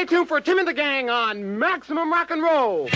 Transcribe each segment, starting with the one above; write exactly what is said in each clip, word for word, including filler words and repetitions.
Stay tuned for Tim and the Gang on Maximum Rock and Roll.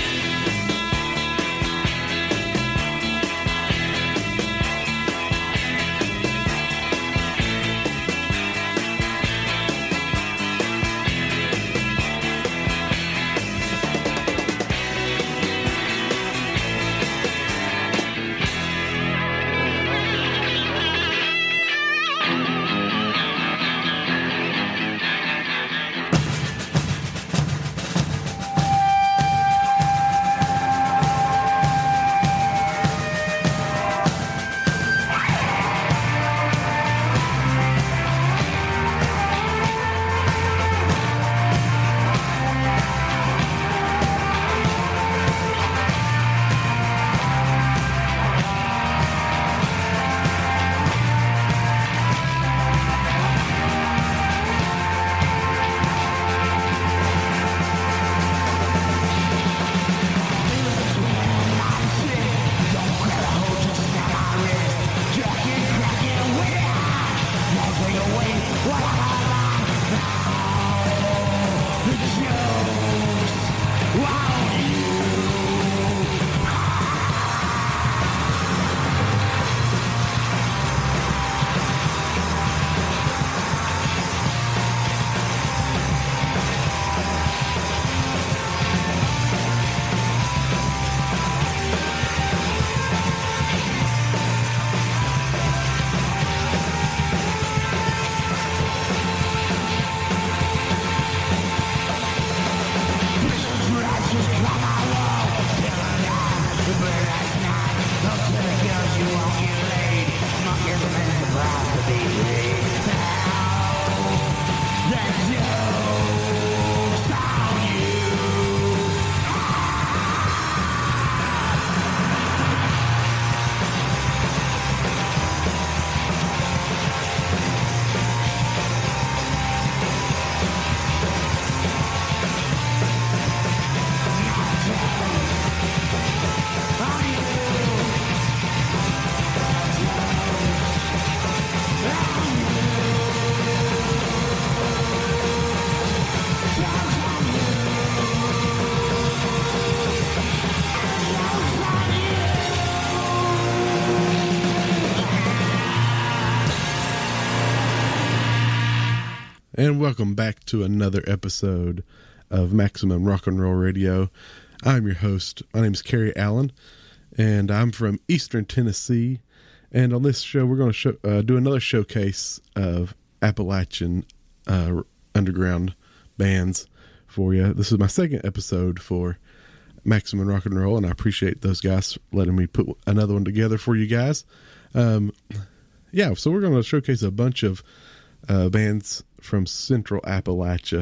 And welcome back to another episode of Maximum Rock and Roll Radio. I'm your host. My name is Kerry Allen, and I'm from Eastern Tennessee. And on this show, we're going to show, uh, do another showcase of Appalachian uh, underground bands for you. This is my second episode for Maximum Rock and Roll, and I appreciate those guys letting me put another one together for you guys. Um, yeah, so we're going to showcase a bunch of uh, bands from Central Appalachia.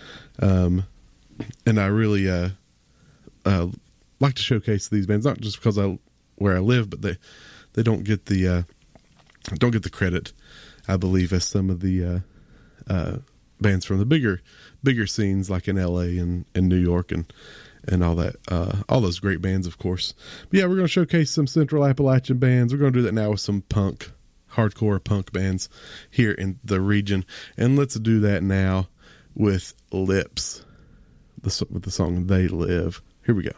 Um, and I really, uh, uh, like to showcase these bands, not just because I, where I live, but they, they don't get the, uh, don't get the credit, I believe, as some of the, uh, uh, bands from the bigger, bigger scenes like in L A and, and New York and, and all that, uh, all those great bands, of course. But yeah, we're going to showcase some Central Appalachian bands. We're going to do that now with some punk, hardcore punk bands here in the region. And let's do that now with Lips, the, with the song They Live. Here we go.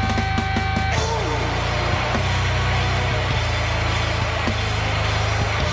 Oh!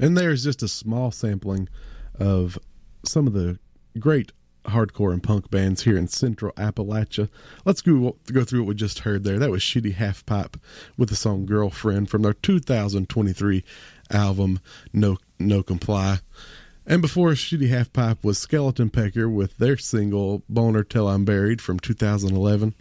And there's just a small sampling of some of the great hardcore and punk bands here in Central Appalachia. Let's go, go through what we just heard there. That was Shitty Half Pipe with the song Girlfriend from their two thousand twenty-three album No No Comply. And before Shitty Half Pipe was Skeleton Pecker with their single Boner Till I'm Buried from two thousand eleven.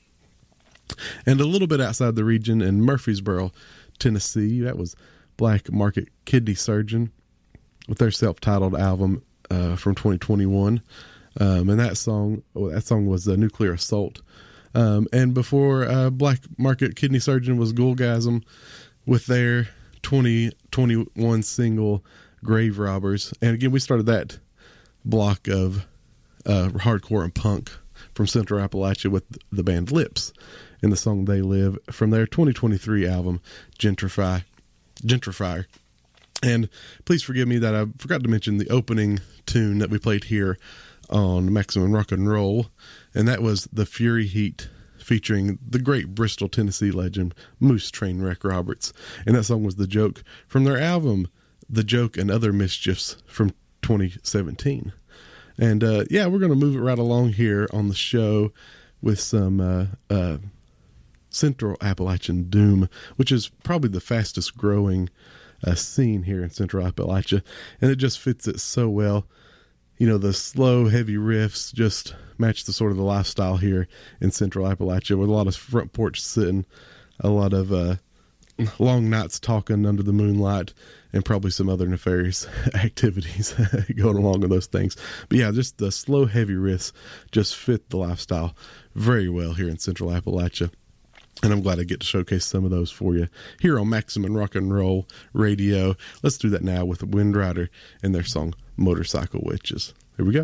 And a little bit outside the region in Murfreesboro, Tennessee, that was Black Market Kidney Surgeon with their self-titled album uh, from twenty twenty-one. Um, and that song, well, that song was uh, Nuclear Assault. Um, and before uh, Black Market Kidney Surgeon was Ghoulgasm with their twenty twenty-one single Grave Robbers. And again, we started that block of uh, hardcore and punk from Central Appalachia with the band Lips and the song They Live from their twenty twenty-three album Gentrify, Gentrifier. And please forgive me that I forgot to mention the opening tune that we played here on Maximum Rock and Roll, and that was The Fury Heat featuring the great Bristol, Tennessee legend Moose Trainwreck Roberts. And that song was The Joke from their album The Joke and Other Mischiefs from twenty seventeen. And uh, yeah, we're going to move it right along here on the show with some uh, uh, Central Appalachian Doom, which is probably the fastest growing uh, scene here in Central Appalachia, and it just fits it so well. You know, the slow, heavy riffs just match the sort of the lifestyle here in Central Appalachia, with a lot of front porch sitting, a lot of uh, long nights talking under the moonlight, and probably some other nefarious activities going along with those things. But yeah, just the slow, heavy riffs just fit the lifestyle very well here in Central Appalachia. And I'm glad I get to showcase some of those for you here on Maximum Rock and Roll Radio. Let's do that now with Wind Rider and their song Motorcycle Witches. Here we go.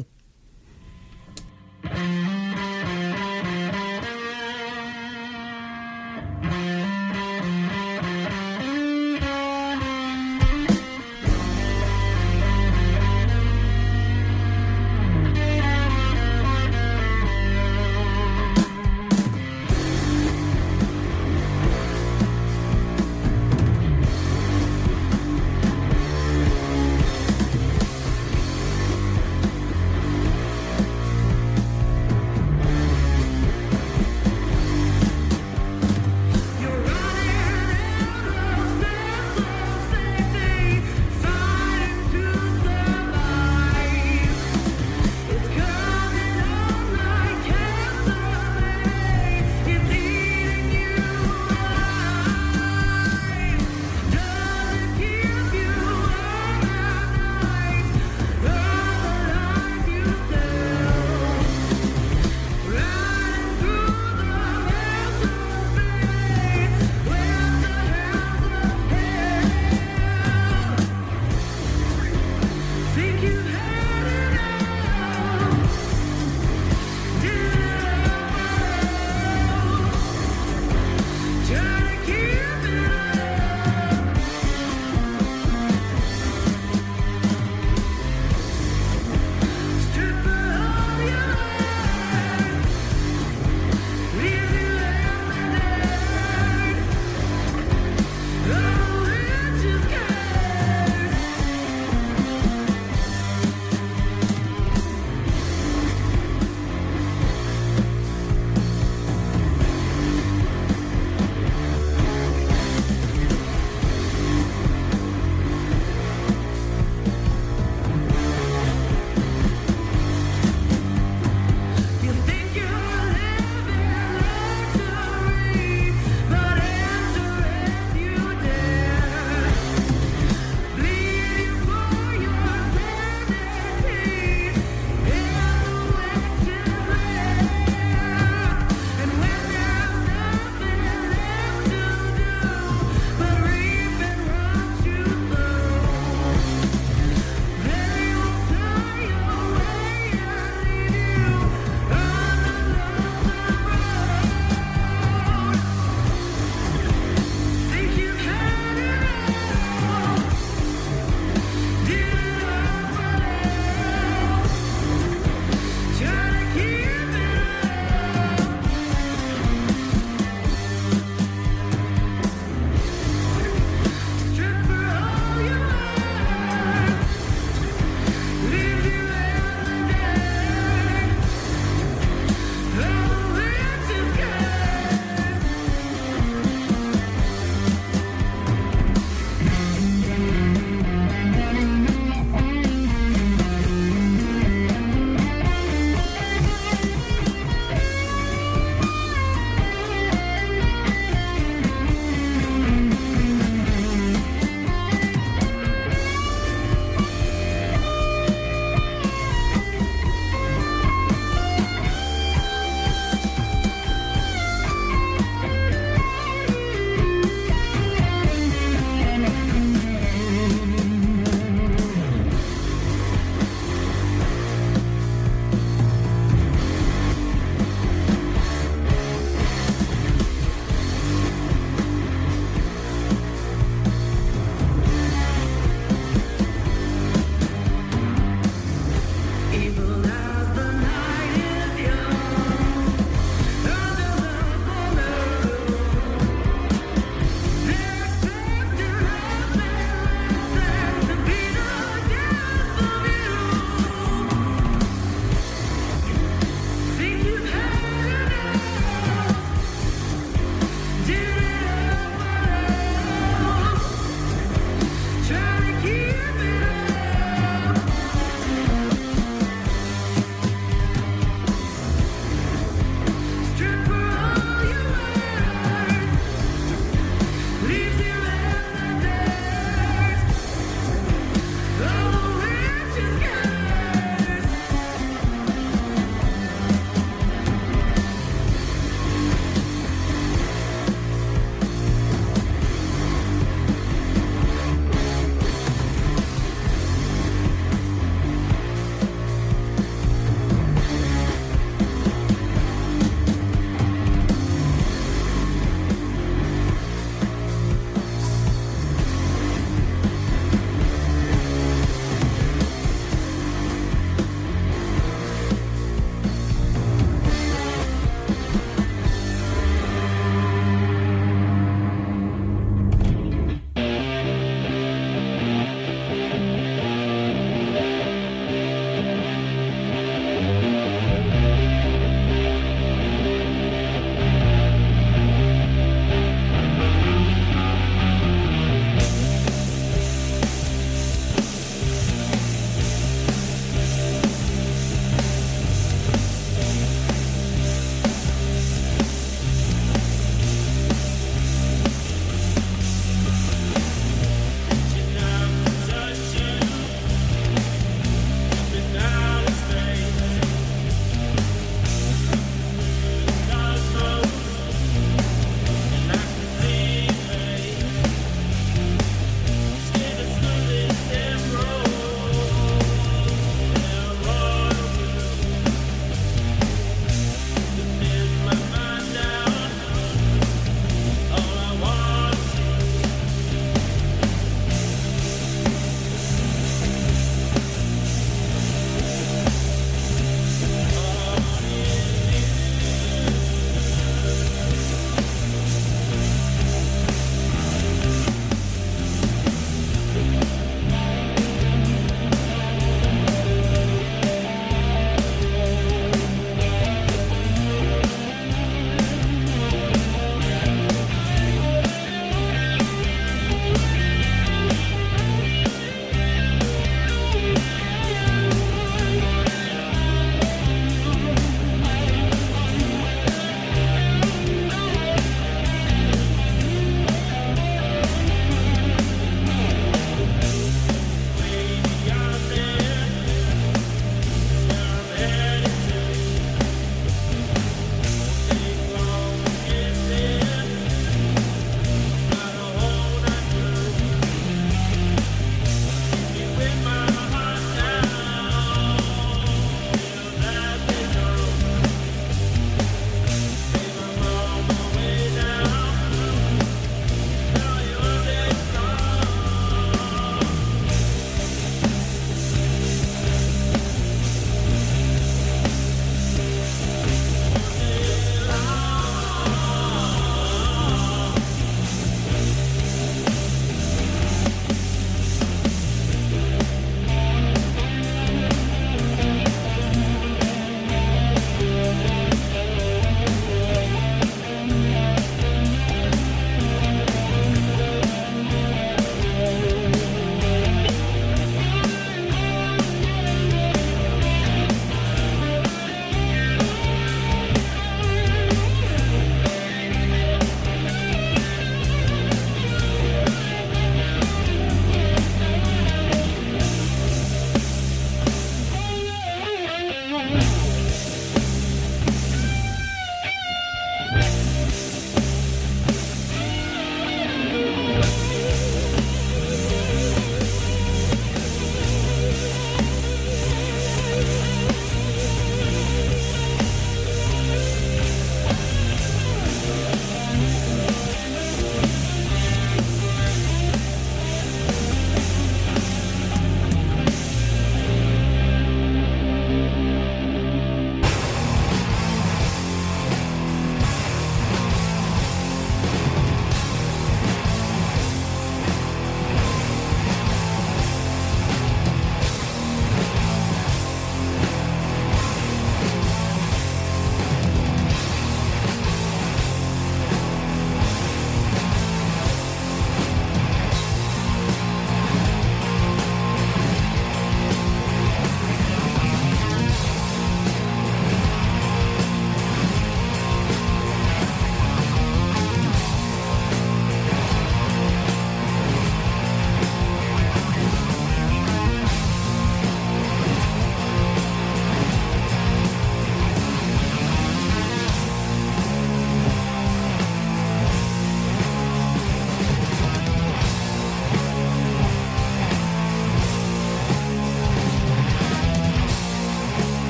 Think you